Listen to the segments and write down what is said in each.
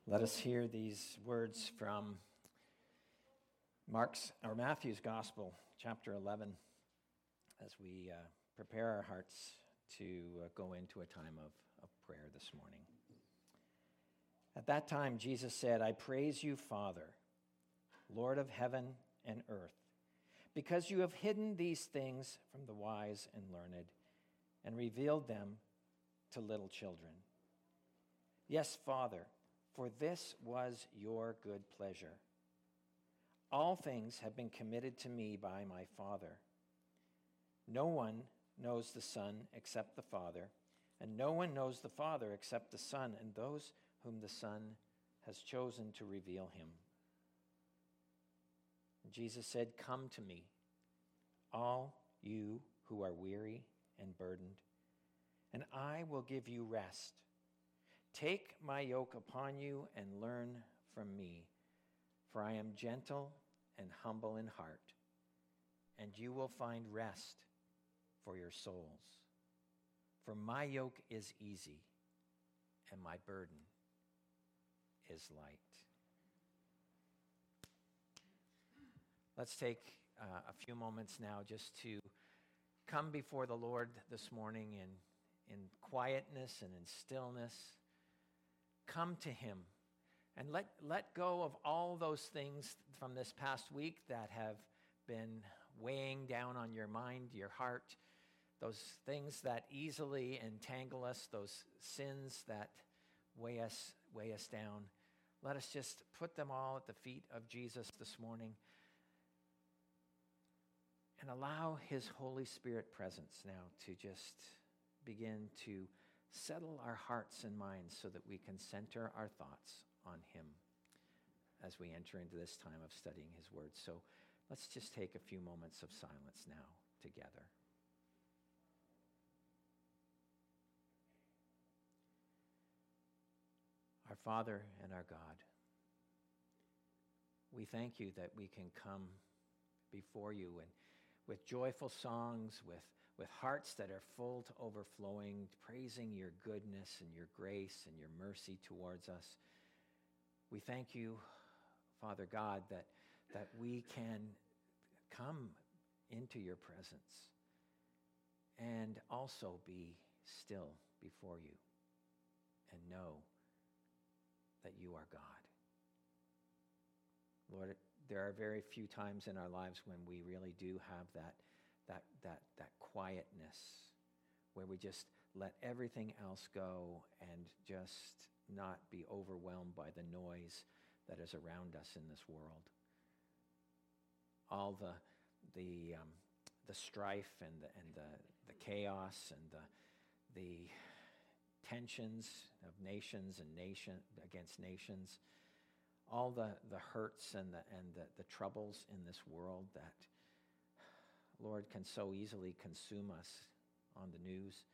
Let us hear these words from Matthew's Gospel, chapter 11, as we prepare our hearts to go into a time of prayer this morning. At that time, Jesus said, "I praise you, Father, Lord of heaven and earth, because you have hidden these things from the wise and learned and revealed them to little children. Yes, Father, for this was your good pleasure. All things have been committed to me by my Father. No one knows the Son except the Father, and no one knows the Father except the Son and those whom the Son has chosen to reveal him." Jesus said, "Come to me, all you who are weary and burdened, and I will give you rest. Take my yoke upon you and learn from me, for I am gentle and humble in heart, and you will find rest for your souls. For my yoke is easy, and my burden is light." Let's take a few moments now just to come before the Lord this morning in quietness and in stillness. Come to him and let go of all those things from this past week that have been weighing down on your mind, your heart, those things that easily entangle us, those sins that weigh us down. Let us just put them all at the feet of Jesus this morning and allow his Holy Spirit presence now to just begin to settle our hearts and minds so that we can center our thoughts on him as we enter into this time of studying his word. So let's just take a few moments of silence now together. Our Father and our God, we thank you that we can come before you and with joyful songs, with hearts that are full to overflowing, praising your goodness and your grace and your mercy towards us. We thank you, Father God, that we can come into your presence and also be still before you and know that you are God. Lord, there are very few times in our lives when we really do have that quietness, where we just let everything else go and just not be overwhelmed by the noise that is around us in this world. All the strife and the chaos and the tensions of nations and nation against nations. All the hurts and the troubles in this world that, Lord, can so easily consume us on the news.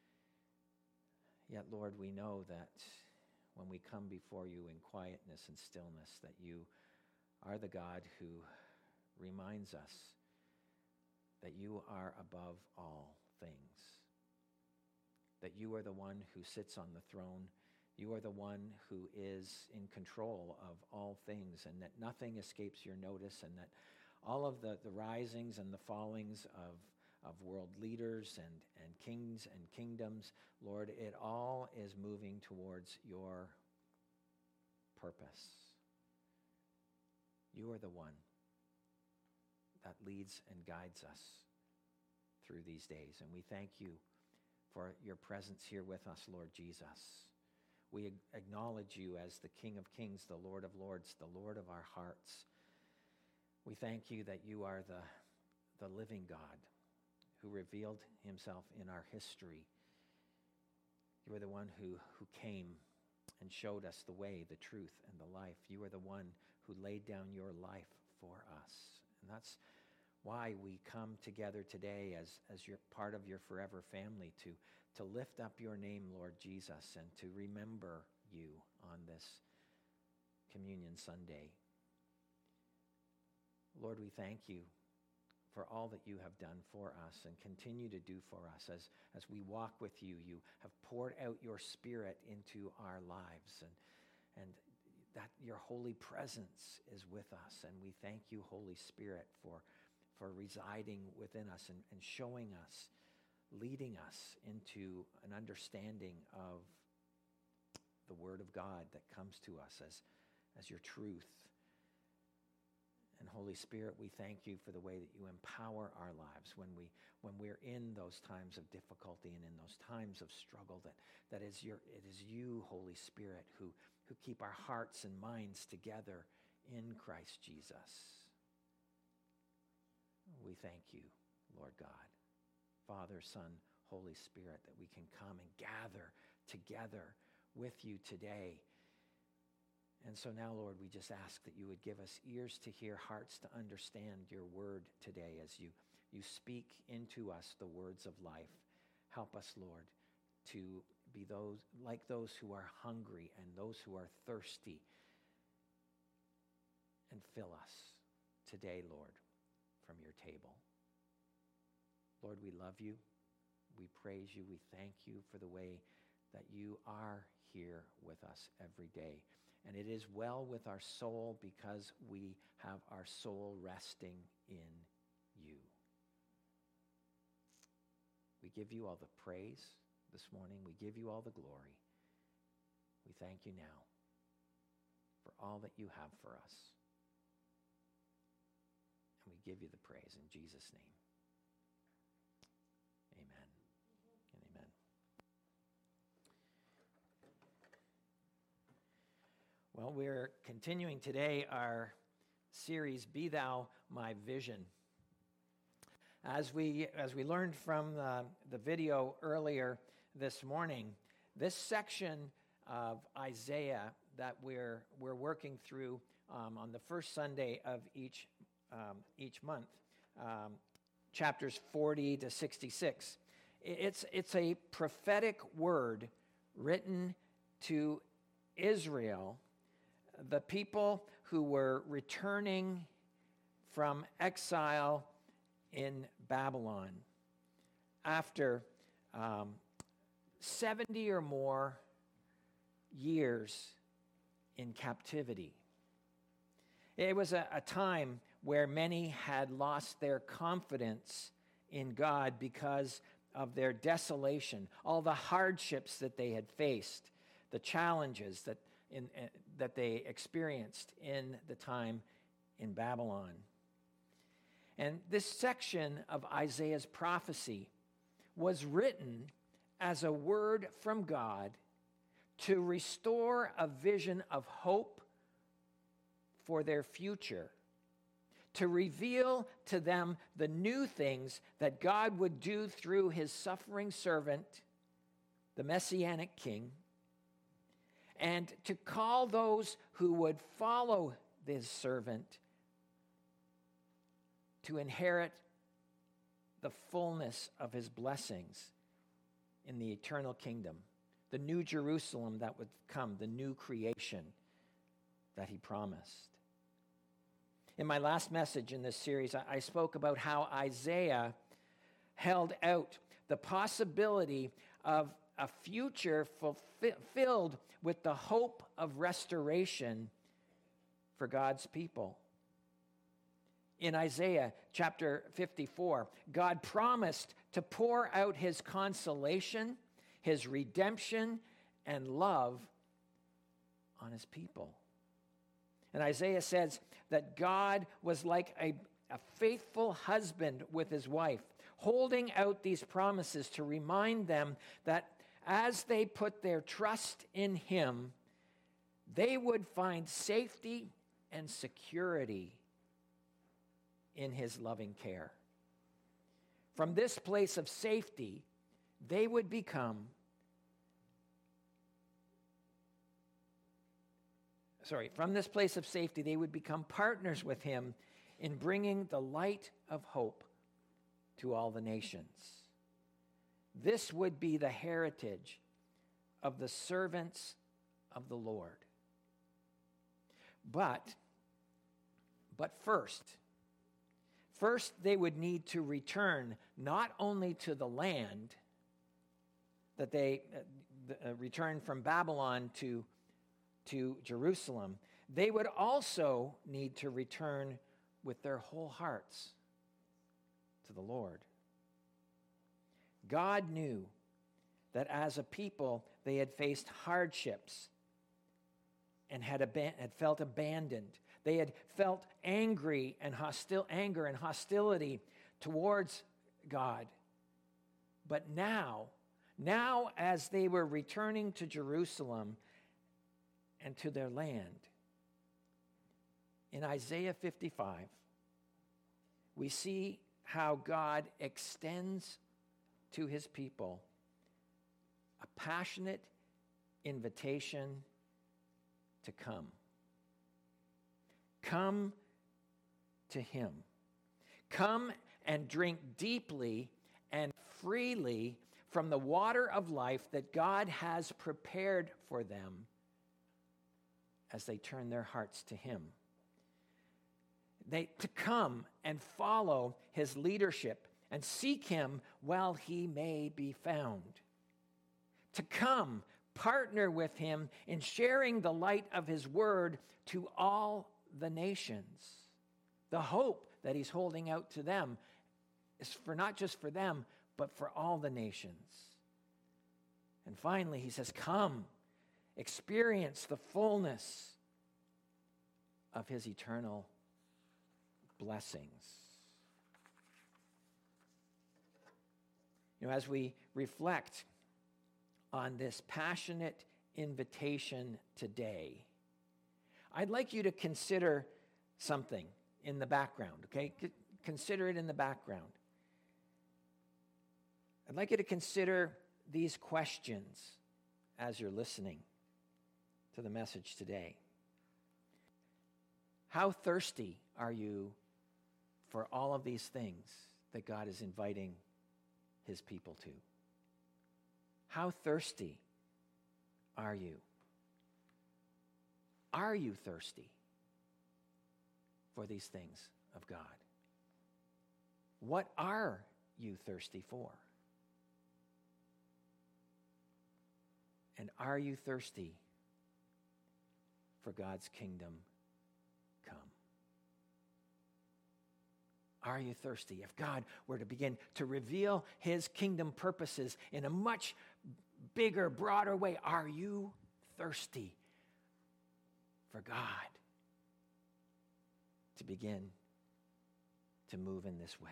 Yet, Lord, we know that when we come before you in quietness and stillness, that you are the God who reminds us that you are above all things, that you are the one who sits on the throne. You are the one who is in control of all things, and that nothing escapes your notice, and that all of the risings and the fallings of world leaders and kings and kingdoms, Lord, it all is moving towards your purpose. You are the one that leads and guides us through these days, and we thank you for your presence here with us, Lord Jesus. We acknowledge you as the King of Kings, the Lord of Lords, the Lord of our hearts. We thank you that you are the living God who revealed himself in our history. You are the one who came and showed us the way, the truth, and the life. You are the one who laid down your life for us. And that's why we come together today as you're part of your forever family to lift up your name, Lord Jesus, and to remember you on this Communion Sunday. Lord, we thank you for all that you have done for us and continue to do for us as we walk with you. You have poured out your Spirit into our lives, and that your holy presence is with us. And we thank you, Holy Spirit, for residing within us and showing us, leading us into an understanding of the Word of God that comes to us as your truth. And Holy Spirit, we thank you for the way that you empower our lives when we're in those times of difficulty and in those times of struggle, it is you, Holy Spirit, who keep our hearts and minds together in Christ Jesus. We thank you, Lord God, Father, Son, Holy Spirit, that we can come and gather together with you today. And so now, Lord, we just ask that you would give us ears to hear, hearts to understand your word today as you speak into us the words of life. Help us, Lord, to be those who are hungry and those who are thirsty. And fill us today, Lord, from your table. Lord, we love you. We praise you. We thank you for the way that you are here with us every day. And it is well with our soul because we have our soul resting in you. We give you all the praise this morning. We give you all the glory. We thank you now for all that you have for us. And we give you the praise in Jesus' name. Amen and amen. Well, we're continuing today our series, Be Thou My Vision. As we learned from the video earlier this morning, this section of Isaiah that we're working through on the first Sunday of each month, chapters 40 to 66, it's a prophetic word written to Israel, the people who were returning from exile in Babylon after 70 or more years in captivity. It was a time where many had lost their confidence in God because of their desolation, all the hardships that they had faced, the challenges that they experienced in the time in Babylon. And this section of Isaiah's prophecy was written as a word from God to restore a vision of hope for their future, to reveal to them the new things that God would do through his suffering servant, the Messianic King, and to call those who would follow this servant to inherit the fullness of his blessings in the eternal kingdom, the new Jerusalem that would come, the new creation that he promised. In my last message in this series, I spoke about how Isaiah held out the possibility of a future fulfilled with the hope of restoration for God's people. In Isaiah chapter 54, God promised to pour out his consolation, his redemption, and love on his people. And Isaiah says that God was like a faithful husband with his wife, holding out these promises to remind them that as they put their trust in him, they would find safety and security in his loving care. From this place of safety, they would become partners with him in bringing the light of hope to all the nations. This would be the heritage of the servants of the Lord. But first they would need to return not only to the land that they returned from Babylon to to Jerusalem, they would also need to return with their whole hearts to the Lord. God knew that as a people they had faced hardships and had felt abandoned. They had felt anger and hostility towards God. But now as they were returning to Jerusalem and to their land, in Isaiah 55, we see how God extends to his people a passionate invitation to come. Come to him. Come and drink deeply and freely from the water of life that God has prepared for them as they turn their hearts to him. To come and follow his leadership and seek him while he may be found. To come, partner with him in sharing the light of his word to all the nations. The hope that he's holding out to them is for not just for them, but for all the nations. And finally, he says, come, experience the fullness of his eternal blessings. As we reflect on this passionate invitation today, I'd like you to consider something in the background, okay? Consider it in the background. I'd like you to consider these questions as you're listening to the message today. How thirsty are you for all of these things that God is inviting his people to? How thirsty are you? Are you thirsty for these things of God? What are you thirsty for? And are you thirsty for God's kingdom come? Are you thirsty? If God were to begin to reveal his kingdom purposes in a much bigger, broader way, are you thirsty for God to begin to move in this way?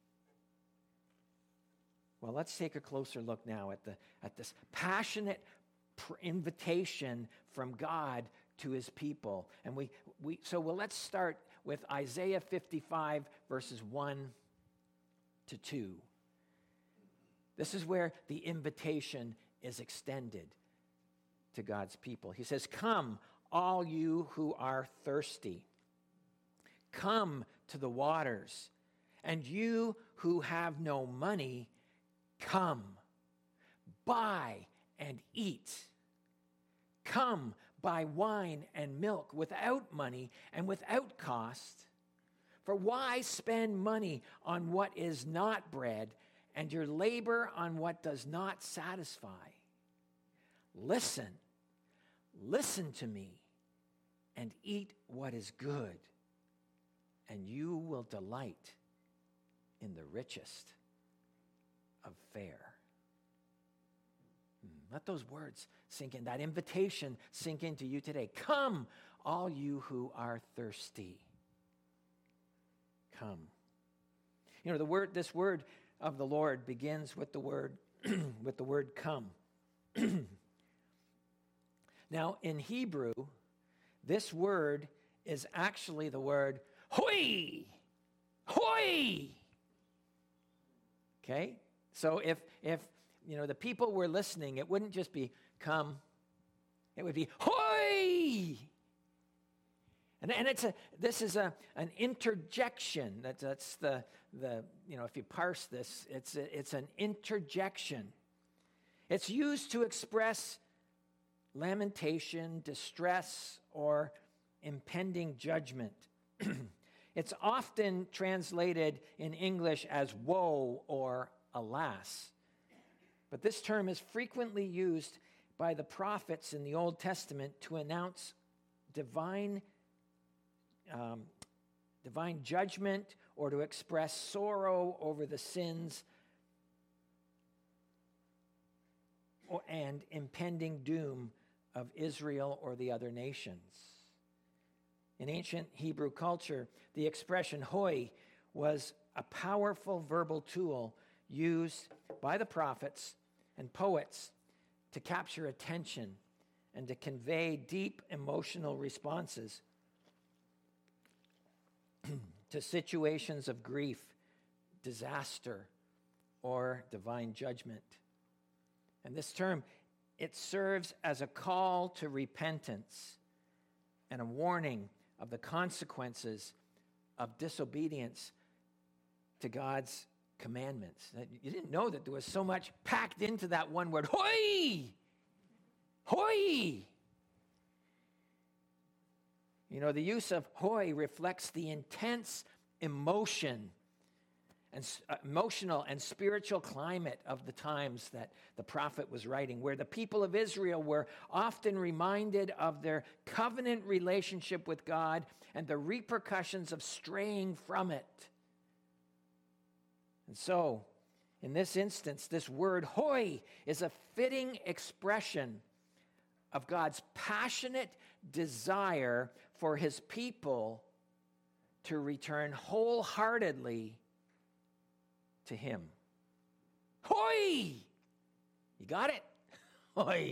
Well, let's take a closer look now at this passionate invitation from God to his people. And let's start with Isaiah 55, verses 1 to 2. This is where the invitation is extended to God's people. He says, come, all you who are thirsty. Come to the waters. And you who have no money, come, buy and eat. Come, buy wine and milk without money and without cost. For why spend money on what is not bread and your labor on what does not satisfy? Listen to me and eat what is good, and you will delight in the richest of fare. Let those words sink in, that invitation sink into you today. Come, all you who are thirsty. Come. This word of the Lord begins with the word with the word come. Now, in Hebrew, this word is actually the word hoi. Hoi. Okay? So if the people were listening, it wouldn't just be come. It would be hoi. And this is an interjection. That's the if you parse this, it's an interjection. It's used to express lamentation, distress, or impending judgment. It's often translated in English as woe or alas. But this term is frequently used by the prophets in the Old Testament to announce divine judgment or to express sorrow over the sins and impending doom of Israel or the other nations. In ancient Hebrew culture, the expression hoi was a powerful verbal tool used by the prophets and poets to capture attention and to convey deep emotional responses to situations of grief, disaster, or divine judgment. And this term, it serves as a call to repentance and a warning of the consequences of disobedience to God's commandments. You didn't know that there was so much packed into that one word, hoi! Hoi! You know, the use of hoi reflects the intense emotional and spiritual climate of the times that the prophet was writing, where the people of Israel were often reminded of their covenant relationship with God and the repercussions of straying from it. And so, in this instance, this word hoi is a fitting expression of God's passionate desire for his people to return wholeheartedly to him. Hoi! You got it? Hoi.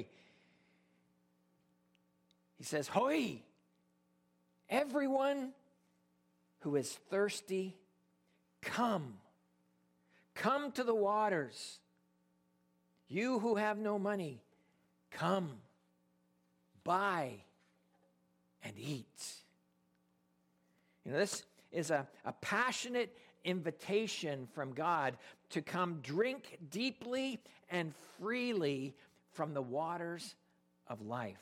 He says, hoi! Everyone who is thirsty, come. Come to the waters. You who have no money, come. Buy and eat. You know, this is a passionate invitation from God to come drink deeply and freely from the waters of life.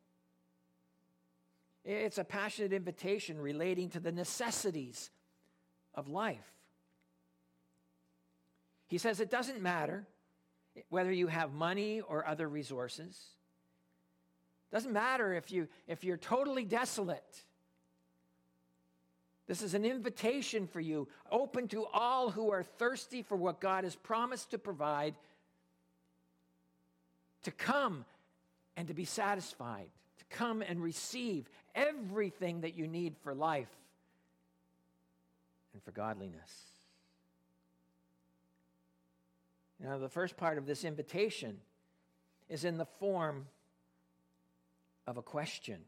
It's a passionate invitation relating to the necessities of life. He says it doesn't matter whether you have money or other resources. Doesn't matter if you're totally desolate. This is an invitation for you, open to all who are thirsty for what God has promised to provide, to come and to be satisfied, to come and receive everything that you need for life and for godliness. Now, the first part of this invitation is in the form of a question.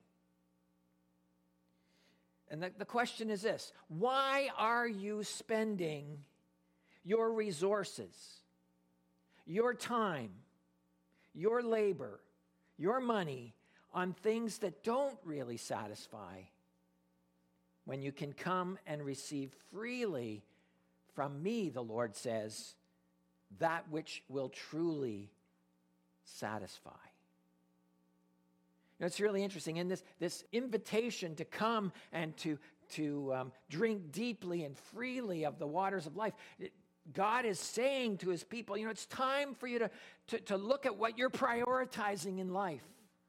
And the question is this: why are you spending your resources, your time, your labor, your money on things that don't really satisfy when you can come and receive freely from me, the Lord says, that which will truly satisfy? You know, it's really interesting. In this invitation to come and to drink deeply and freely of the waters of life, God is saying to his people, you know, it's time for you to look at what you're prioritizing in life.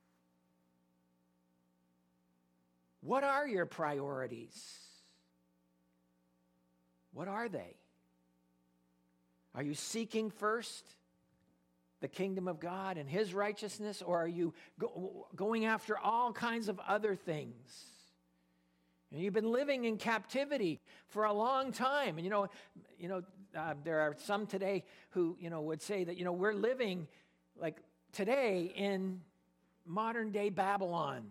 What are your priorities? What are they? Are you seeking first the kingdom of God and his righteousness, or are you going after all kinds of other things? And you've been living in captivity for a long time. And there are some today who, would say that, we're living like today in modern day Babylon.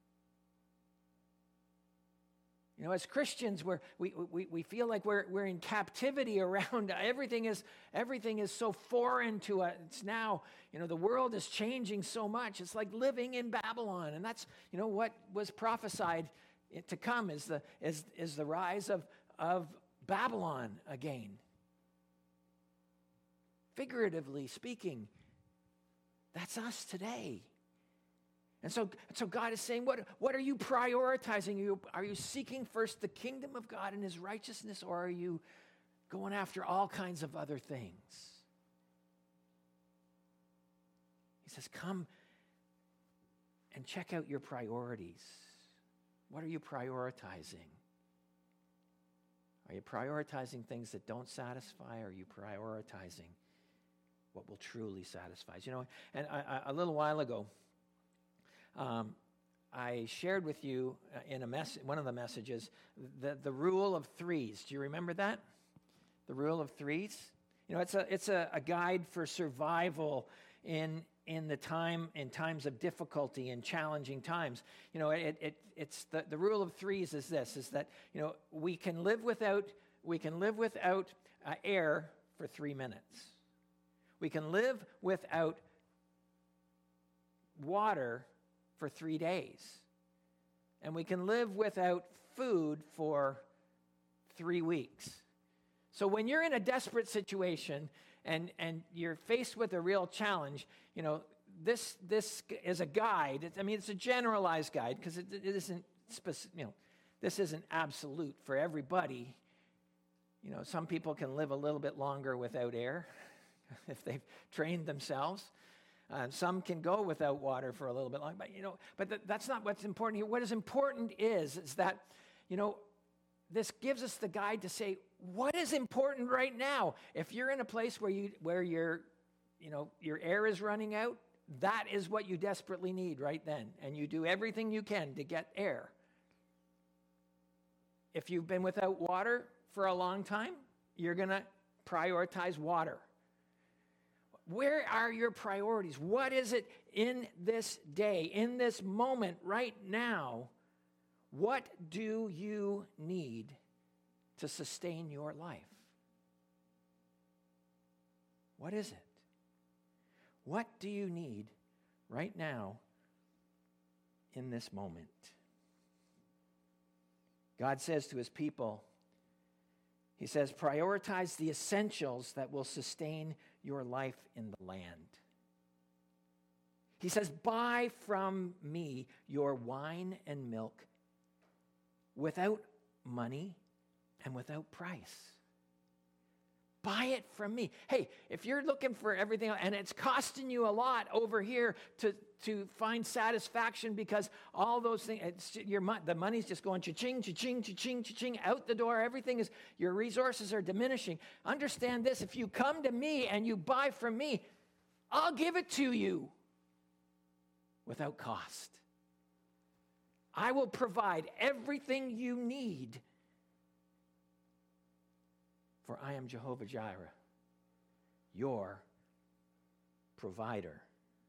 As Christians, we feel like we're in captivity around. Everything is so foreign to us. It's now, the world is changing so much. It's like living in Babylon, and that's what was prophesied to come is the rise of Babylon again. Figuratively speaking, that's us today. And so God is saying, what are you prioritizing? Are you seeking first the kingdom of God and his righteousness, or are you going after all kinds of other things? He says, come and check out your priorities. What are you prioritizing? Are you prioritizing things that don't satisfy? Or are you prioritizing what will truly satisfy? You know, and a little while ago, I shared with you in one of the messages the rule of threes. Do you remember that? The rule of threes. You know, it's a guide for survival in times of difficulty and challenging times. You know, it's the rule of threes is that, you know, we can live without air for 3 minutes. We can live without water for 3 days. And we can live without food for 3 weeks. So when you're in a desperate situation and you're faced with a real challenge, you know, this is a guide. It's a generalized guide because it isn't specific, you know, this isn't absolute for everybody. You know, some people can live a little bit longer without air if they've trained themselves. Some can go without water for a little bit longer, but that's not what's important here. What is important is that, you know, this gives us the guide to say, what is important right now? If you're in a place where your air is running out, that is what you desperately need right then, and you do everything you can to get air. If you've been without water for a long time, you're going to prioritize water. Where are your priorities? What is it in this day, in this moment, right now? What do you need to sustain your life? What is it? What do you need right now in this moment? God says to his people, he says, prioritize the essentials that will sustain your life in the land. He says, buy from me your wine and milk without money and without price. Buy it from me. Hey, if you're looking for everything and it's costing you a lot over here to find satisfaction because all those things, the money's just going cha-ching, cha-ching, cha-ching, cha-ching, out the door. Everything is, your resources are diminishing. Understand this, if you come to me and you buy from me, I'll give it to you without cost. I will provide everything you need. For I am Jehovah Jireh, your provider.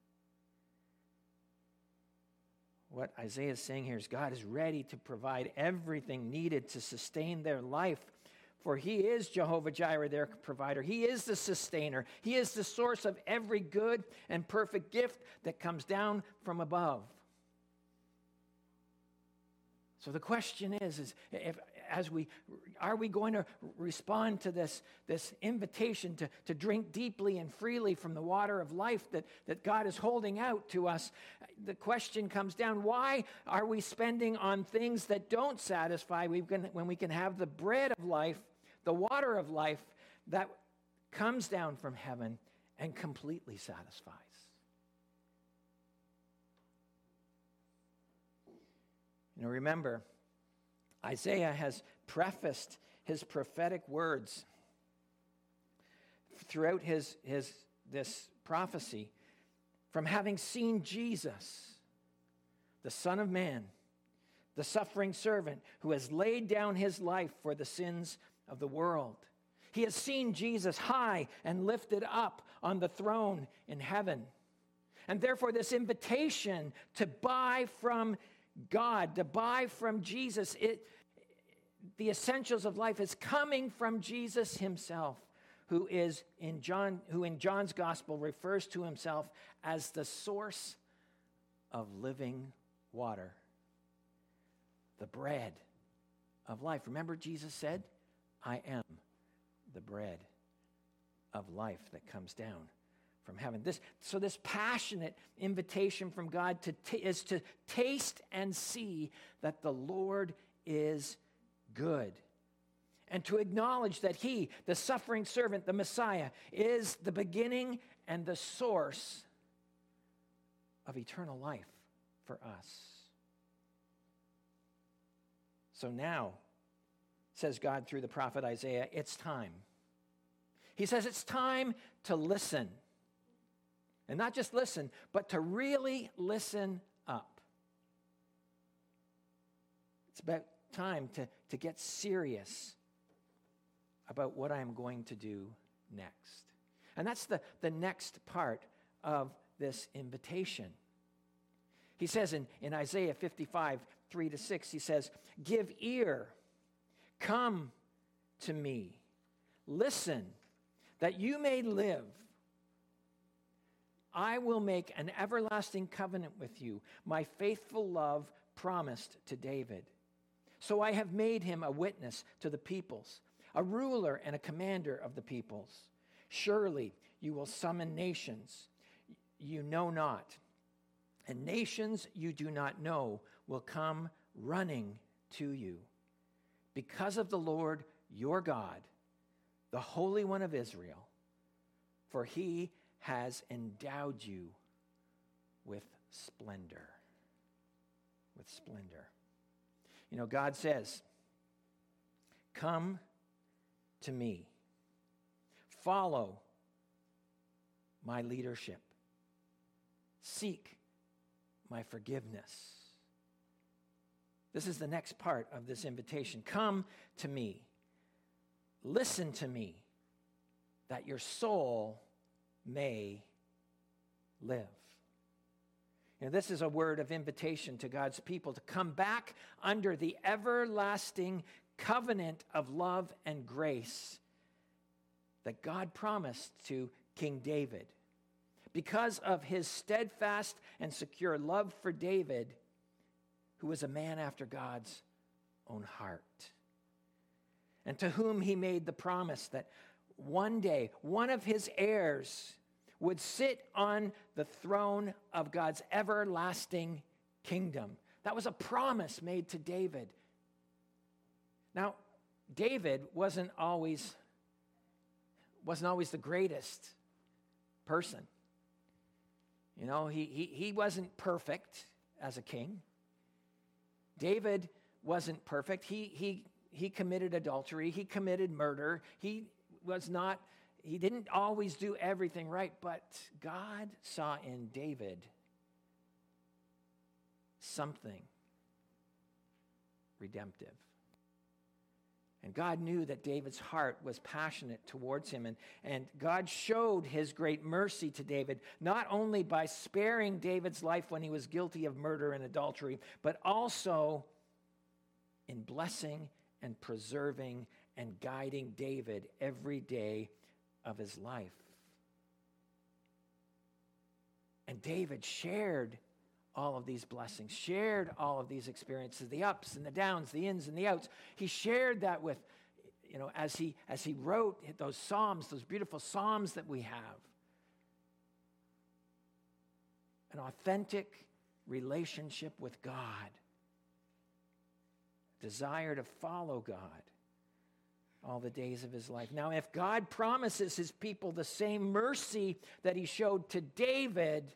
What Isaiah is saying here is God is ready to provide everything needed to sustain their life. For he is Jehovah Jireh, their provider. He is the sustainer. He is the source of every good and perfect gift that comes down from above. So the question is are we going to respond to this invitation to drink deeply and freely from the water of life that God is holding out to us? The question comes down, why are we spending on things that don't satisfy when we can have the bread of life, the water of life that comes down from heaven and completely satisfies? You know, remember, Isaiah has prefaced his prophetic words throughout this prophecy from having seen Jesus, the Son of Man, the suffering servant who has laid down his life for the sins of the world. He has seen Jesus high and lifted up on the throne in heaven. And therefore this invitation to buy from God, to buy from Jesus, the essentials of life is coming from Jesus himself, who in John's gospel refers to himself as the source of living water, the bread of life. Remember, Jesus said, I am the bread of life that comes down from heaven. This passionate invitation from God is to taste and see that the Lord is good, and to acknowledge that he, the suffering servant, the Messiah, is the beginning and the source of eternal life for us. So now, says God through the prophet Isaiah, it's time. He says it's time to listen. And not just listen, but to really listen up. It's about time to get serious about what I'm going to do next. And that's the next part of this invitation. He says in Isaiah 55, 3-6, he says, "Give ear, come to me, listen, that you may live. I will make an everlasting covenant with you, my faithful love promised to David. So I have made him a witness to the peoples, a ruler and a commander of the peoples. Surely you will summon nations you know not, and nations you do not know will come running to you. Because of the Lord your God, the Holy One of Israel, for he has endowed you with splendor." With splendor. You know, God says, "Come to me. Follow my leadership. Seek my forgiveness." This is the next part of this invitation. Come to me. Listen to me, that your soul may live. You know, this is a word of invitation to God's people to come back under the everlasting covenant of love and grace that God promised to King David. Because of his steadfast and secure love for David, who was a man after God's own heart, and to whom he made the promise that one day one of his heirs would sit on the throne of God's everlasting kingdom. That was a promise made to David. Now, David wasn't always the greatest person. You know, he wasn't perfect as a king. David wasn't perfect. He committed adultery. He committed murder. He didn't always do everything right, but God saw in David something redemptive. And God knew that David's heart was passionate towards him. And God showed his great mercy to David, not only by sparing David's life when he was guilty of murder and adultery, but also in blessing and preserving and guiding David every day of his life. And David shared all of these blessings, shared all of these experiences, the ups and the downs, the ins and the outs. He shared that with, as he wrote those psalms, those beautiful psalms that we have. An authentic relationship with God. Desire to follow God all the days of his life. Now, if God promises his people the same mercy that he showed to David,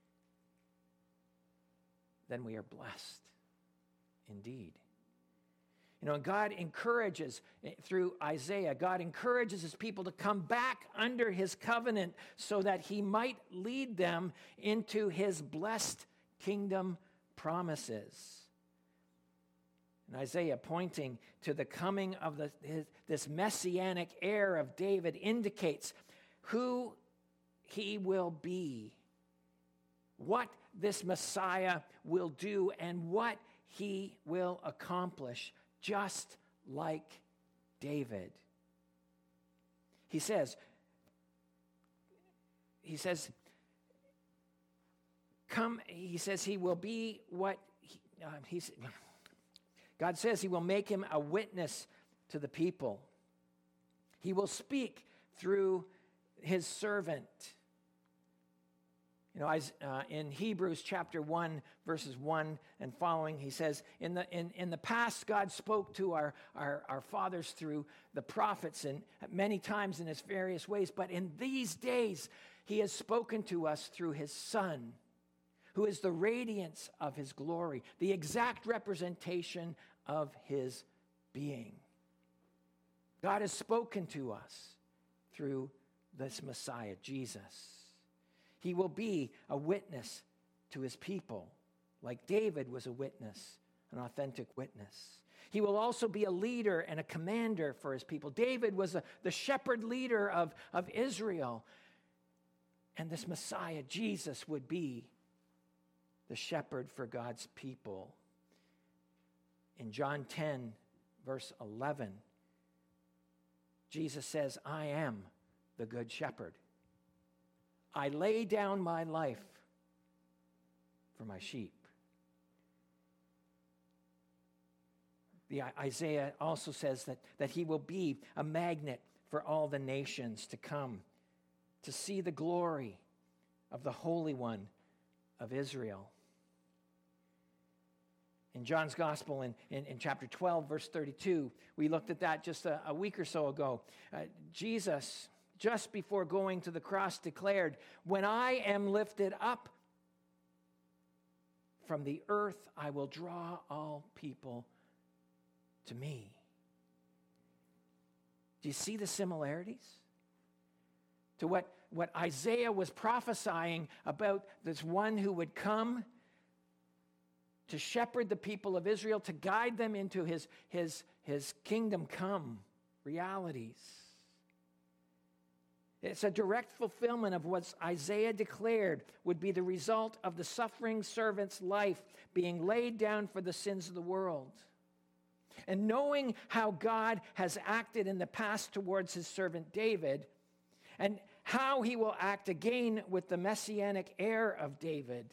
then we are blessed indeed. And God encourages, through Isaiah, God encourages his people to come back under his covenant so that he might lead them into his blessed kingdom promises. And Isaiah, pointing to the coming of this messianic heir of David, indicates who he will be, what this Messiah will do, and what he will accomplish, just like David. He says, come, he says he will be what God says he will make him a witness to the people. He will speak through his servant. In Hebrews chapter 1, verses 1 and following, he says, in the past, God spoke to our fathers through the prophets and many times in his various ways. But in these days, he has spoken to us through his Son, who is the radiance of his glory, the exact representation of his being. God has spoken to us through this Messiah, Jesus. He will be a witness to his people, like David was a witness, an authentic witness. He will also be a leader and a commander for his people. David was the shepherd leader of Israel. And this Messiah, Jesus, would be the shepherd for God's people. In John 10, verse 11, Jesus says, I am the good shepherd. I lay down my life for my sheep. Isaiah also says that he will be a magnet for all the nations to come to see the glory of the Holy One of Israel. In John's Gospel, in chapter 12, verse 32, we looked at that just a week or so ago. Jesus, just before going to the cross, declared, when I am lifted up from the earth, I will draw all people to me. Do you see the similarities to what Isaiah was prophesying about this one who would come to shepherd the people of Israel, to guide them into his kingdom come realities? It's a direct fulfillment of what Isaiah declared would be the result of the suffering servant's life being laid down for the sins of the world. And knowing how God has acted in the past towards his servant David, and how he will act again with the messianic heir of David,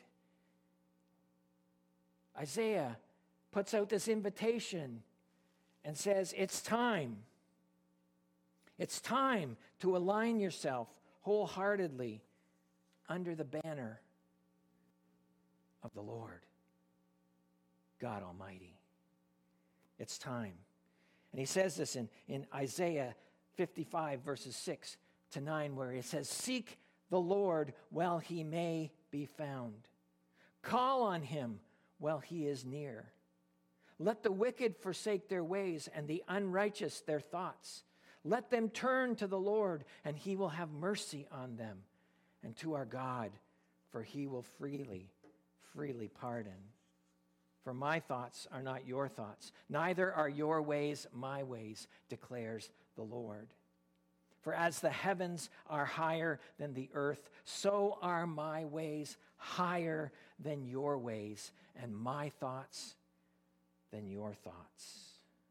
Isaiah puts out this invitation and says, it's time. It's time to align yourself wholeheartedly under the banner of the Lord, God Almighty. It's time. And he says this in Isaiah 55, verses 6 to 9, where he says, seek the Lord while he may be found. Call on him while he is near. Let the wicked forsake their ways and the unrighteous their thoughts. Let them turn to the Lord, and he will have mercy on them, and to our God, for he will freely pardon. For my thoughts are not your thoughts, neither are your ways my ways, declares the Lord. For as the heavens are higher than the earth, so are my ways higher than your ways, and my thoughts than your thoughts.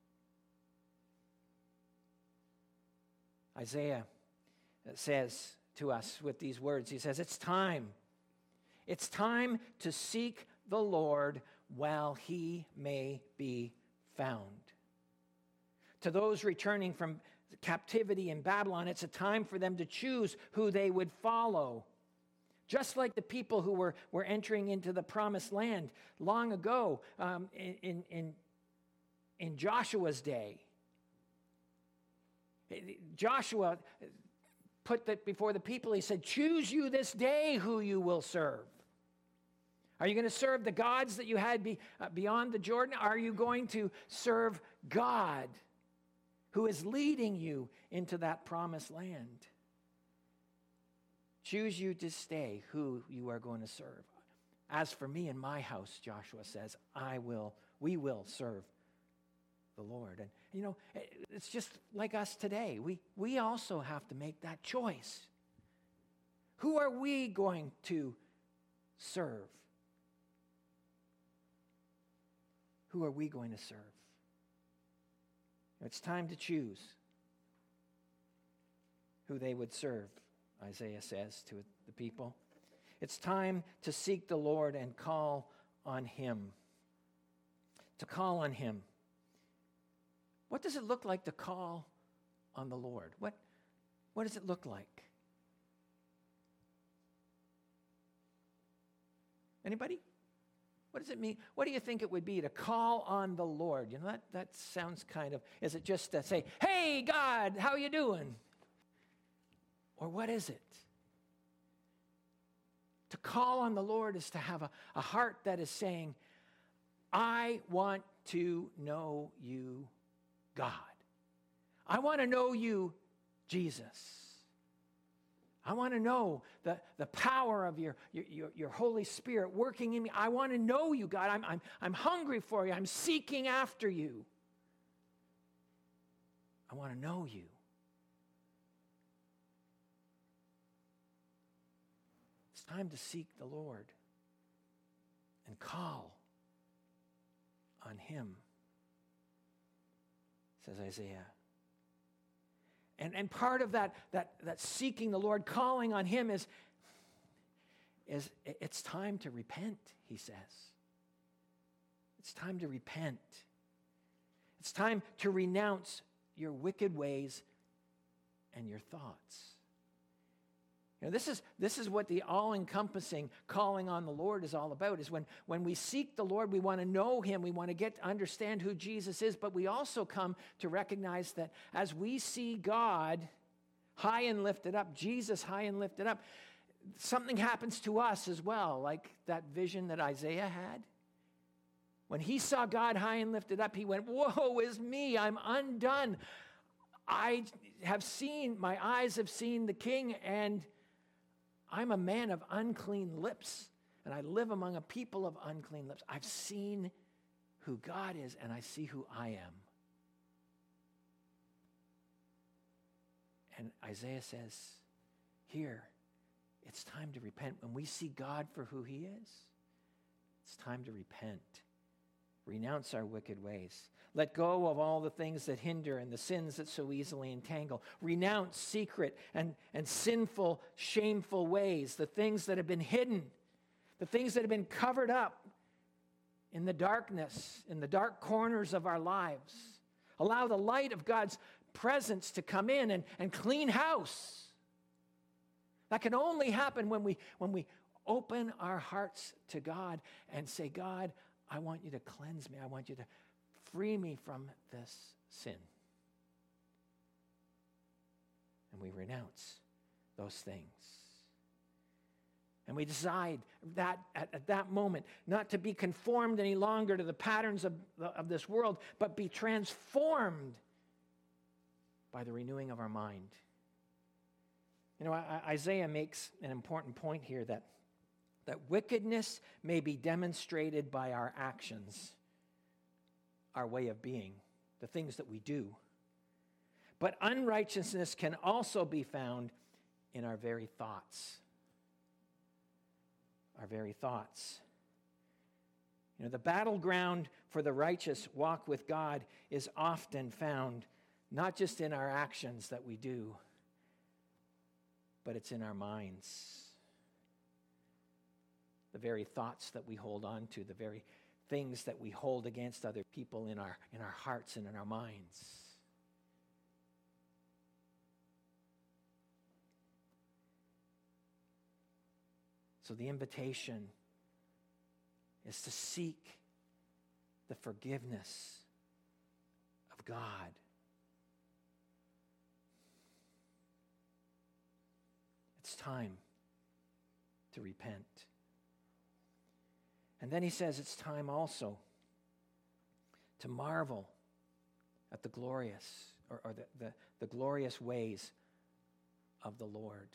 Isaiah says to us with these words, he says, it's time. It's time to seek the Lord while he may be found. To those returning from captivity in Babylon, it's a time for them to choose who they would follow. Just like the people who were entering into the promised land long ago in Joshua's day. Joshua put that before the people. He said, choose you this day who you will serve. Are you going to serve the gods that you had beyond the Jordan? Are you going to serve God who is leading you into that promised land? Choose you this day who you are going to serve. As for me and my house, Joshua says, we will serve the Lord. And you know, it's just like us today. We also have to make that choice. Who are we going to serve? Who are we going to serve? It's time to choose who they would serve, Isaiah says to the people. It's time to seek the Lord and call on him. To call on him. What does it look like to call on the Lord? What does it look like? Anybody? What does it mean? What do you think it would be to call on the Lord? You know, that sounds kind of, is it just to say, hey, God, how you doing? Or what is it? To call on the Lord is to have a heart that is saying, I want to know you, God. I want to know you, Jesus. I want to know the power of your Holy Spirit working in me. I want to know you, God. I'm hungry for you. I'm seeking after you. I want to know you. It's time to seek the Lord and call on him, says Isaiah. And part of that seeking the Lord, calling on him is it's time to repent, he says. It's time to repent. It's time to renounce your wicked ways and your thoughts. You know, this is what the all-encompassing calling on the Lord is all about, is when we seek the Lord, we want to know him, we want to get to understand who Jesus is, but we also come to recognize that as we see God high and lifted up, Jesus high and lifted up, something happens to us as well, like that vision that Isaiah had. When he saw God high and lifted up, he went, woe is me, I'm undone. My eyes have seen the King, and I'm a man of unclean lips, and I live among a people of unclean lips. I've seen who God is, and I see who I am. And Isaiah says, here, it's time to repent. When we see God for who he is, it's time to repent. Renounce our wicked ways. Let go of all the things that hinder and the sins that so easily entangle. Renounce secret and sinful, shameful ways, the things that have been hidden, the things that have been covered up in the darkness, in the dark corners of our lives. Allow the light of God's presence to come in and clean house. That can only happen when we open our hearts to God and say, God, I want you to cleanse me. I want you to free me from this sin. And we renounce those things. And we decide that at that moment not to be conformed any longer to the patterns of this world, but be transformed by the renewing of our mind. You know, Isaiah makes an important point here that wickedness may be demonstrated by our actions, our way of being, the things that we do. But unrighteousness can also be found in our very thoughts. Our very thoughts. You know, the battleground for the righteous walk with God is often found not just in our actions that we do, but it's in our minds. The very thoughts that we hold on to, the very things that we hold against other people in our hearts and in our minds. So the invitation is to seek the forgiveness of God. It's time to repent. And then he says it's time also to marvel at the glorious, or the glorious ways of the Lord.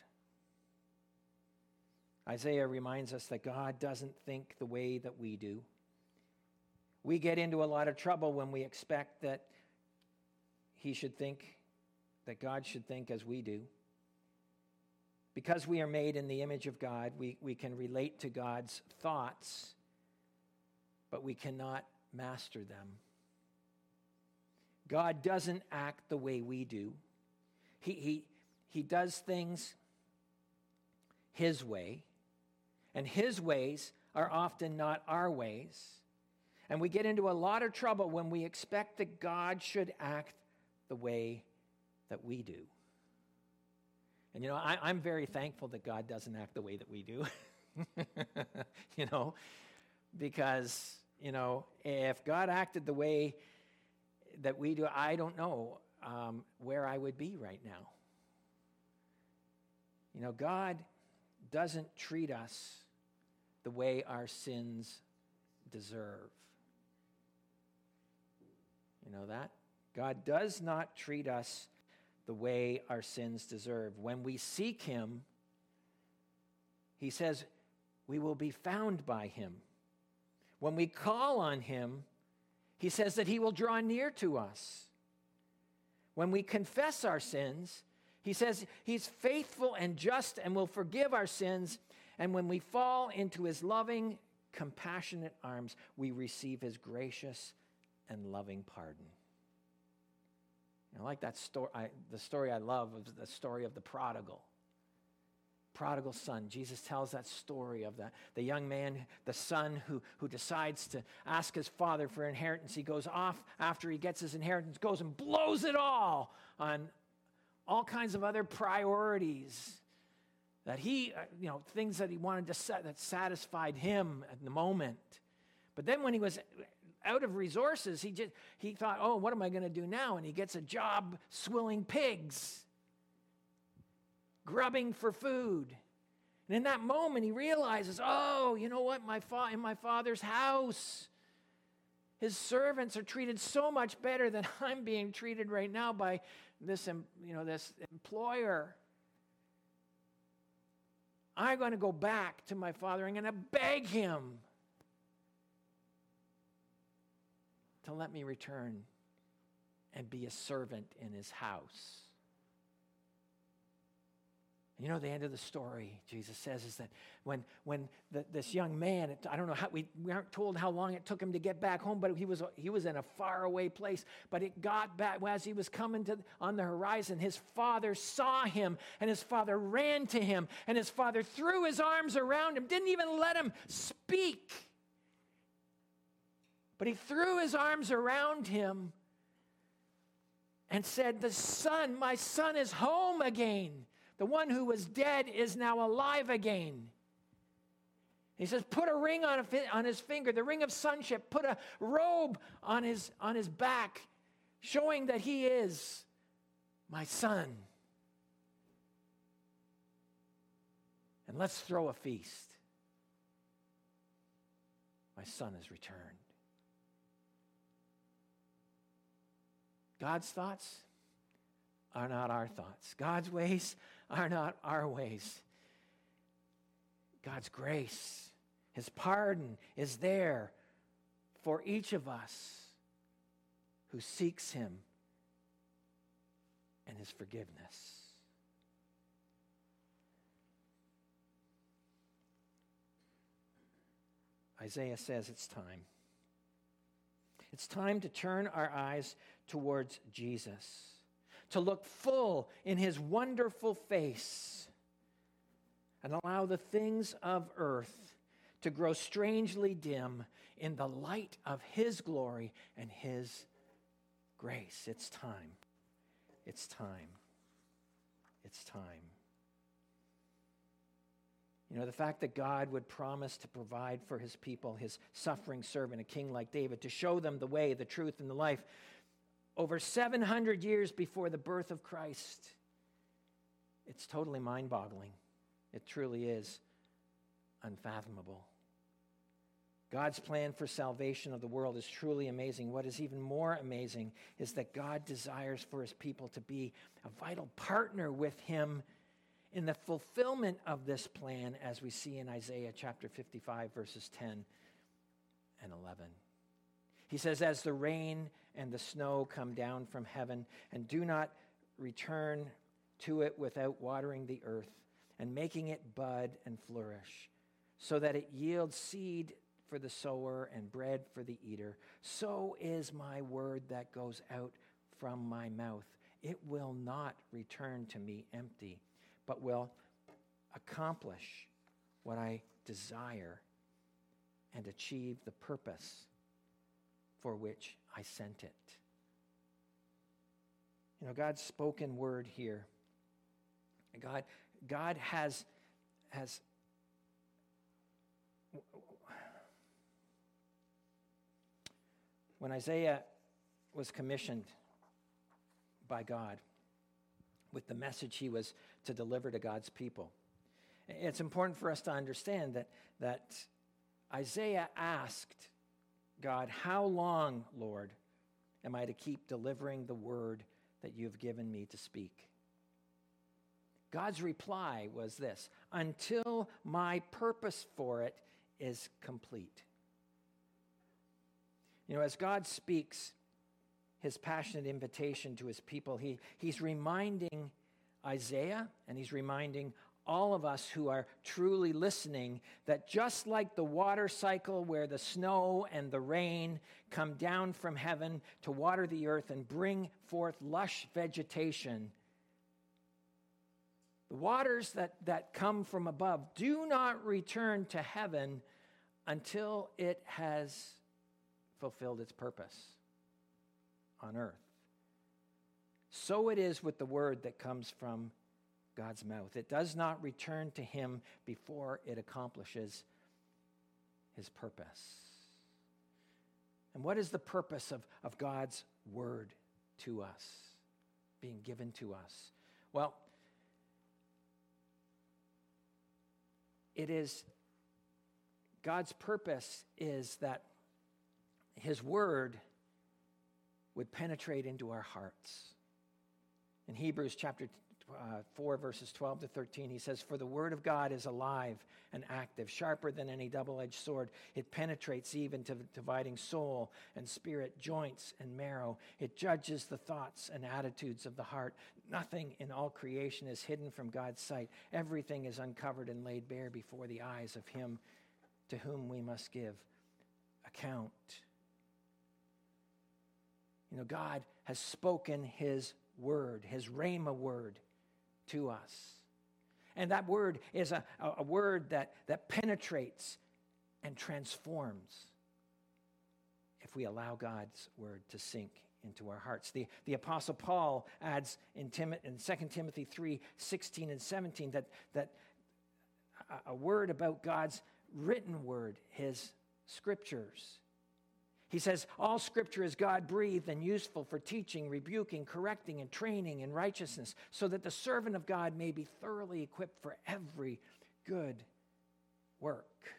Isaiah reminds us that God doesn't think the way that we do. We get into a lot of trouble when we expect that he should think, that God should think as we do. Because we are made in the image of God, we can relate to God's thoughts, but we cannot master them. God doesn't act the way we do. He does things his way, and his ways are often not our ways. And we get into a lot of trouble when we expect that God should act the way that we do. And, you know, I'm very thankful that God doesn't act the way that we do. You know, because, you know, if God acted the way that we do, I don't know where I would be right now. You know, God doesn't treat us the way our sins deserve. You know that? God does not treat us the way our sins deserve. When we seek him, he says we will be found by him. When we call on him, he says that he will draw near to us. When we confess our sins, he says he's faithful and just and will forgive our sins. And when we fall into his loving, compassionate arms, we receive his gracious and loving pardon. I like that story. The story I love is the story of the prodigal son. Jesus tells that story of the young man, the son who decides to ask his father for inheritance. He goes off after he gets his inheritance, goes and blows it all on all kinds of other priorities that things that he wanted to that satisfied him at the moment. But then when he was out of resources, he thought, oh, what am I going to do now? And he gets a job swilling pigs, grubbing for food. And in that moment, he realizes, oh, you know what? In my father's house, his servants are treated so much better than I'm being treated right now by this employer. I'm going to go back to my father. I'm going to beg him to let me return and be a servant in his house. You know, the end of the story, Jesus says, is that when this young man, I don't know how, we aren't told how long it took him to get back home, but he was in a faraway place. But it got back, as he was coming on the horizon, his father saw him, and his father ran to him, and his father threw his arms around him, didn't even let him speak. But he threw his arms around him and said, my son is home again. The one who was dead is now alive again. He says, put a ring on his finger, the ring of sonship. Put a robe on his back, showing that he is my son. And let's throw a feast. My son has returned. God's thoughts are not our thoughts. God's ways are not our ways. God's grace, his pardon is there for each of us who seeks him and his forgiveness. Isaiah says it's time. It's time to turn our eyes towards Jesus, to look full in his wonderful face and allow the things of earth to grow strangely dim in the light of his glory and his grace. It's time. It's time. It's time. You know, the fact that God would promise to provide for his people, his suffering servant, a king like David, to show them the way, the truth, and the life, over 700 years before the birth of Christ, it's totally mind-boggling. It truly is unfathomable. God's plan for salvation of the world is truly amazing. What is even more amazing is that God desires for his people to be a vital partner with him in the fulfillment of this plan, as we see in Isaiah chapter 55, verses 10 and 11. He says, as the rain and the snow come down from heaven and do not return to it without watering the earth and making it bud and flourish, so that it yields seed for the sower and bread for the eater, so is my word that goes out from my mouth. It will not return to me empty, but will accomplish what I desire and achieve the purpose for which I sent it. You know, God's spoken word here. God has when Isaiah was commissioned by God with the message he was to deliver to God's people, it's important for us to understand that Isaiah asked God, "How long, Lord, am I to keep delivering the word that you've given me to speak?" God's reply was this: "Until my purpose for it is complete." You know, as God speaks his passionate invitation to his people, he's reminding Isaiah, and he's reminding all of us who are truly listening, that just like the water cycle where the snow and the rain come down from heaven to water the earth and bring forth lush vegetation, the waters that come from above do not return to heaven until it has fulfilled its purpose on earth. So it is with the word that comes from God's mouth. It does not return to him before it accomplishes his purpose. And what is the purpose of God's word to us, being given to us? Well, it is, God's purpose is that his word would penetrate into our hearts. In Hebrews chapter 4, verses 12 to 13, he says, "For the word of God is alive and active, sharper than any double-edged sword. It penetrates even to the dividing soul and spirit, joints and marrow. It judges the thoughts and attitudes of the heart. Nothing in all creation is hidden from God's sight. Everything is uncovered and laid bare before the eyes of him to whom we must give account." You know, God has spoken his word, his Rhema word, to us. And that word is a word that penetrates and transforms if we allow God's word to sink into our hearts. The Apostle Paul adds in 2 Timothy 3, 16 and 17 that a word about God's written word, his scriptures. He says, "All scripture is God-breathed and useful for teaching, rebuking, correcting, and training in righteousness, so that the servant of God may be thoroughly equipped for every good work."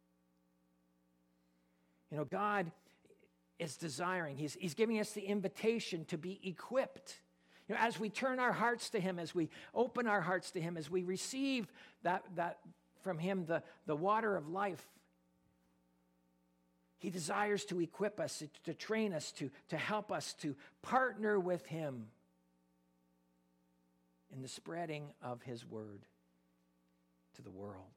You know, God is desiring, he's giving us the invitation to be equipped. You know, as we turn our hearts to him, as we open our hearts to him, as we receive that from him, the water of life, he desires to equip us, to train us, to help us, to partner with him in the spreading of his word to the world.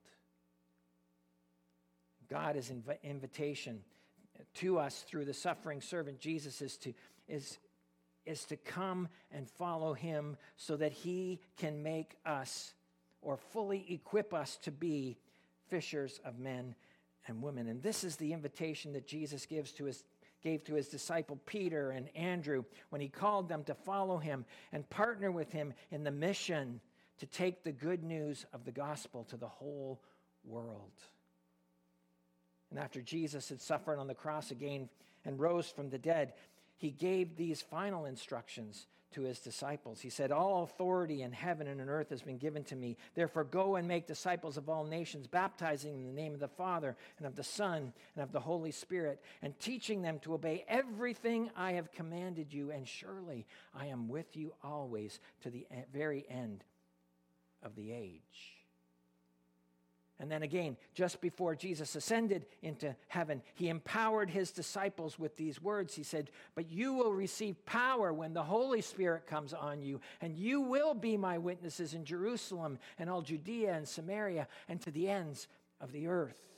God's invitation to us through the suffering servant Jesus is to come and follow him so that he can make us, or fully equip us, to be fishers of men and women. And this is the invitation that Jesus gave to his disciple Peter and Andrew when he called them to follow him and partner with him in the mission to take the good news of the gospel to the whole world. And after Jesus had suffered on the cross again and rose from the dead, he gave these final instructions to his disciples. He said, "All authority in heaven and on earth has been given to me. Therefore go and make disciples of all nations, baptizing them in the name of the Father and of the Son and of the Holy Spirit, and teaching them to obey everything I have commanded you. And surely I am with you always to the very end of the age." And then again, just before Jesus ascended into heaven, he empowered his disciples with these words. He said, "But you will receive power when the Holy Spirit comes on you, and you will be my witnesses in Jerusalem and all Judea and Samaria and to the ends of the earth."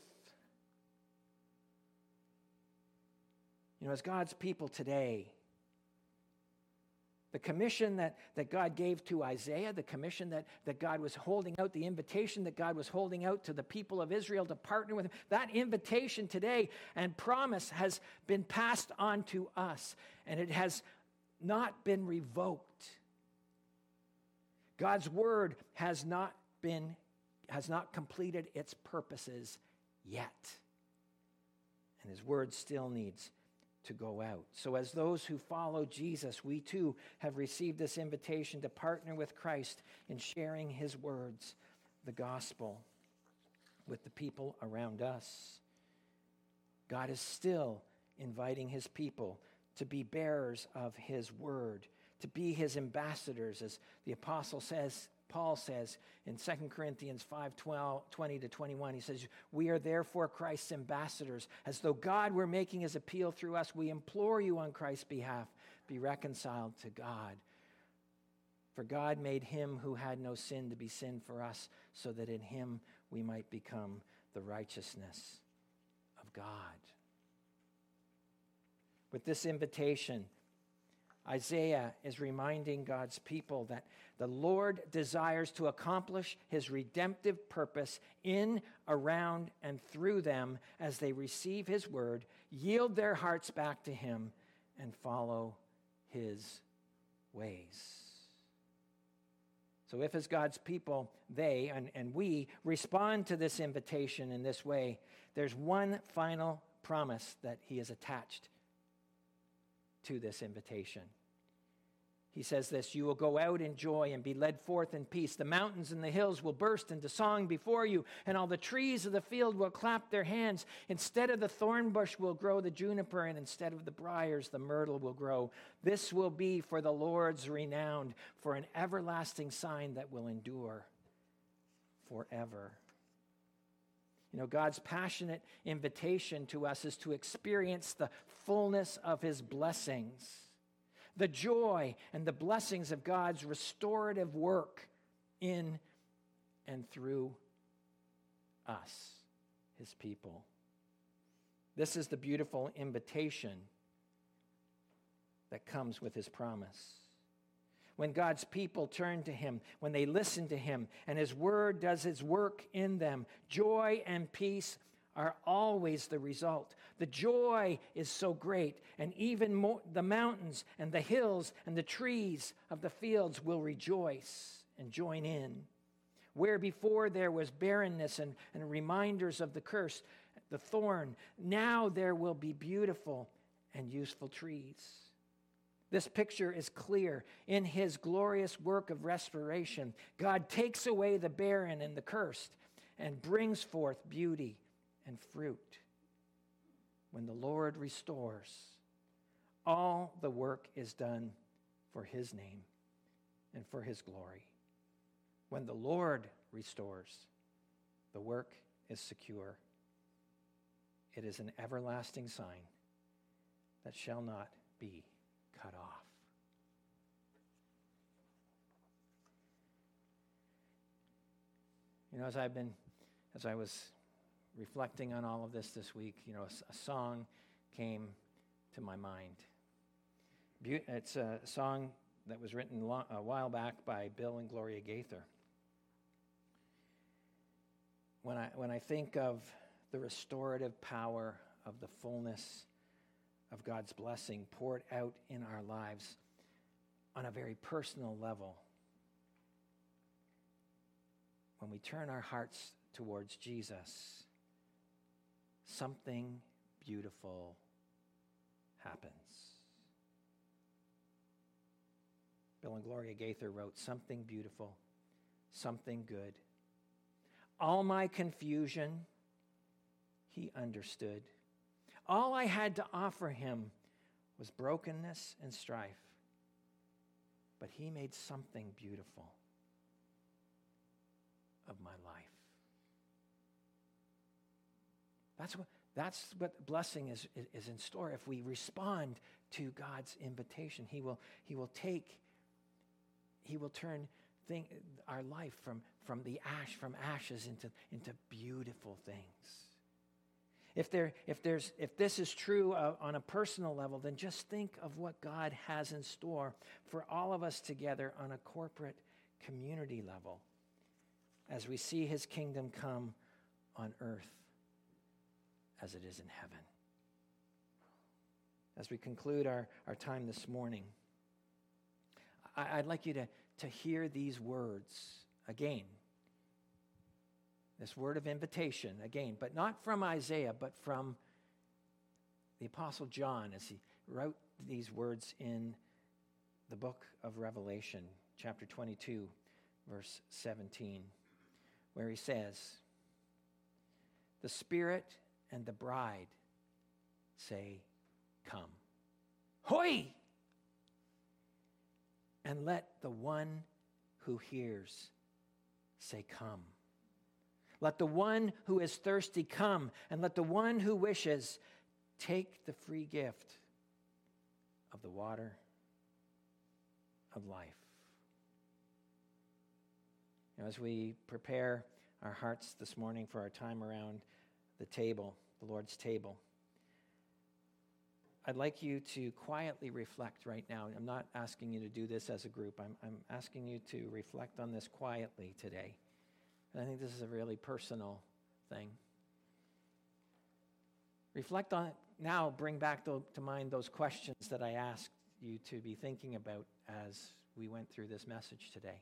You know, as God's people today, the commission that God gave to Isaiah, the commission that God was holding out, the invitation that God was holding out to the people of Israel to partner with him, that invitation today and promise has been passed on to us, and it has not been revoked. God's word has not completed its purposes yet, and his word still needs to go out. So as those who follow Jesus, we too have received this invitation to partner with Christ in sharing his words the gospel with the people around us, God is still inviting his people to be bearers of his word, to be his ambassadors, as the apostle says, Paul says in 2 Corinthians 5:20-21, he says, "We are therefore Christ's ambassadors. As though God were making his appeal through us, we implore you on Christ's behalf, be reconciled to God. For God made him who had no sin to be sin for us, so that in him we might become the righteousness of God." With this invitation, Isaiah is reminding God's people that the Lord desires to accomplish his redemptive purpose in, around, and through them as they receive his word, yield their hearts back to him, and follow his ways. So if as God's people, they and we respond to this invitation in this way, there's one final promise that he has attached to this invitation. He says this, "You will go out in joy and be led forth in peace. The mountains and the hills will burst into song before you, and all the trees of the field will clap their hands. Instead of the thorn bush will grow the juniper, and instead of the briars the myrtle will grow. This will be for the Lord's renowned, for an everlasting sign that will endure forever." You know, God's passionate invitation to us is to experience the fullness of his blessings, the joy and the blessings of God's restorative work in and through us, his people. This is the beautiful invitation that comes with his promise. When God's people turn to him, when they listen to him, and his word does his work in them, joy and peace are always the result. The joy is so great, and even more, the mountains and the hills and the trees of the fields will rejoice and join in. Where before there was barrenness and reminders of the curse, the thorn, now there will be beautiful and useful trees. This picture is clear. In his glorious work of restoration, God takes away the barren and the cursed and brings forth beauty and fruit. When the Lord restores, all the work is done for his name and for his glory. When the Lord restores, the work is secure. It is an everlasting sign that shall not be cut off. You know, as I was reflecting on all of this week, you know, a song came to my mind. It's a song that was written a while back by Bill and Gloria Gaither. When I think of the restorative power of the fullness of God's blessing poured out in our lives on a very personal level, when we turn our hearts towards Jesus, something beautiful happens. Bill and Gloria Gaither wrote, "Something beautiful, something good. All my confusion, he understood. All I had to offer him was brokenness and strife, but he made something beautiful of my life." That's what blessing is in store. If we respond to God's invitation, He will turn our life from ashes into beautiful things. If this is true on a personal level, then just think of what God has in store for all of us together on a corporate community level as we see his kingdom come on earth as it is in heaven. As we conclude our time this morning, I'd like you to hear these words again. This word of invitation again, but not from Isaiah, but from the Apostle John as he wrote these words in the book of Revelation, chapter 22, verse 17. where he says, "The Spirit and the bride say, 'Come.' Hoi! And let the one who hears say, 'Come.' Let the one who is thirsty come, and let the one who wishes take the free gift of the water of life." Now, as we prepare our hearts this morning for our time around the table, the Lord's table, I'd like you to quietly reflect right now. I'm not asking you to do this as a group. I'm asking you to reflect on this quietly today. And I think this is a really personal thing. Reflect on it now. Bring back to mind those questions that I asked you to be thinking about as we went through this message today.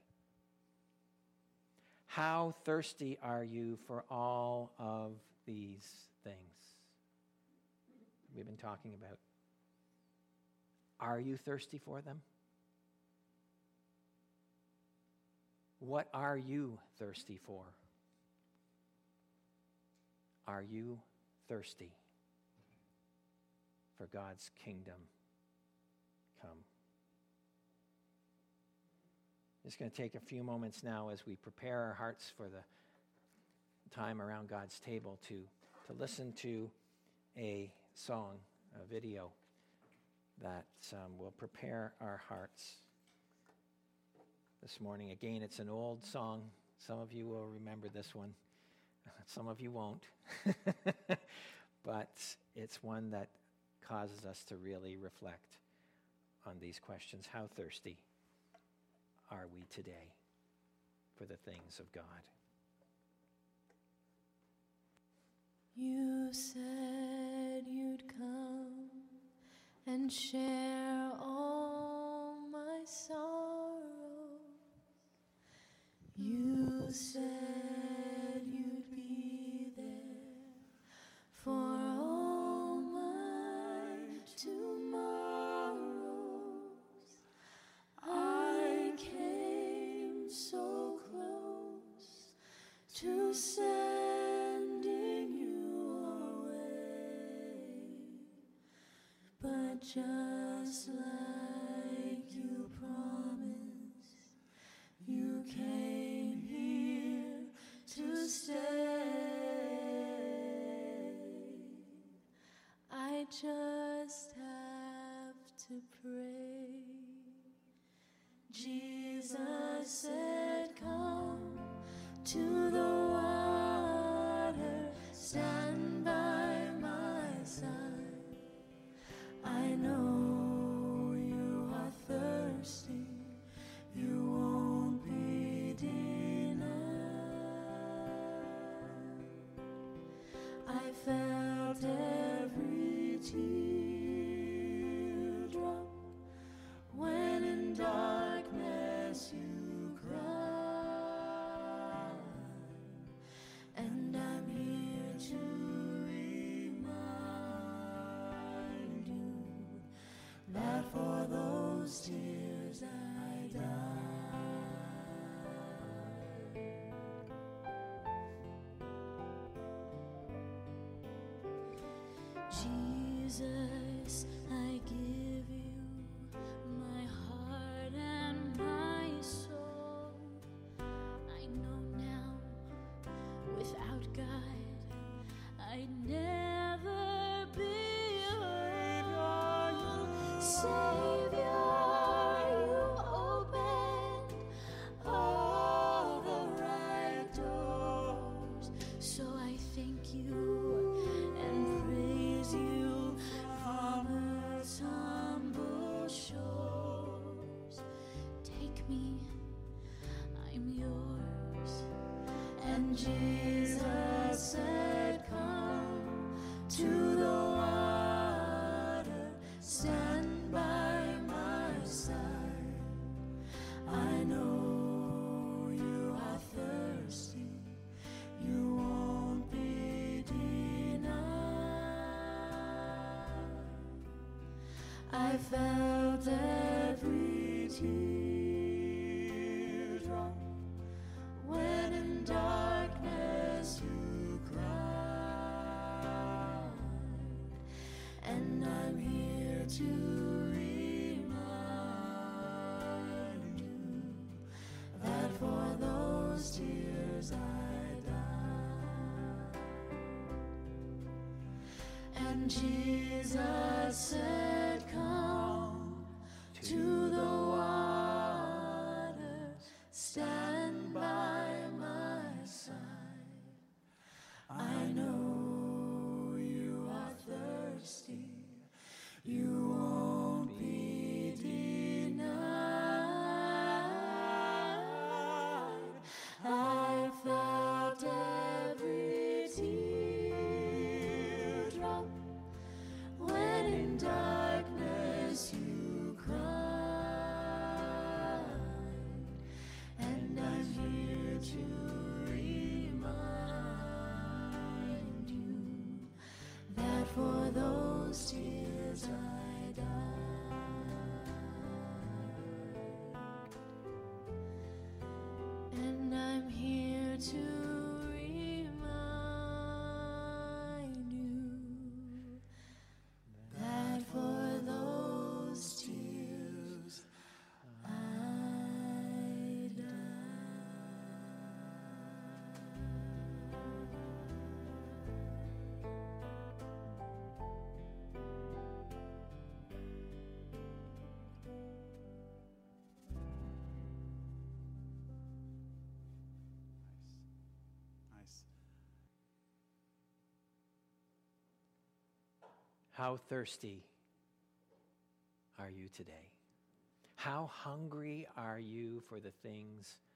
How thirsty are you for all of these things we've been talking about? Are you thirsty for them? What are you thirsty for? Are you thirsty for God's kingdom come? It's going to take a few moments now as we prepare our hearts for the time around God's table to listen to a song, a video that will prepare our hearts this morning. Again, it's an old song. Some of you will remember this one. Some of you won't. But it's one that causes us to really reflect on these questions. How thirsty are we today for the things of God? You said you'd come and share all my sorrows. You said you'd be there for all my tomorrows. I came so close to sending you away, but just like you promised, you came here to stay. I just have to pray. Jesus said, come to the water, stand by my side. I know you are thirsty, you won't be denied. I felt every teardrop when in darkness you cried, and I'm here to remind you that for those tears I died. Jesus, I give you my heart and my soul. I know now, without God, I'd never be whole. Savior, you opened all the right doors, so I thank you and praise you from earth's humble shores. Take me, I'm yours. And Jesus said, come to the water, stand by my side. I know you are thirsty, you won't be denied. I felt every teardrop when in darkness And Jesus said, come to the water, stand by my side. I know you are thirsty, you won't be denied. I felt every teardrop when in darkness you cried, and I'm here to remind you that for those tears I died, and I'm here to remind you that for those tears I died. Nice. How thirsty are you today? How hungry are you for the things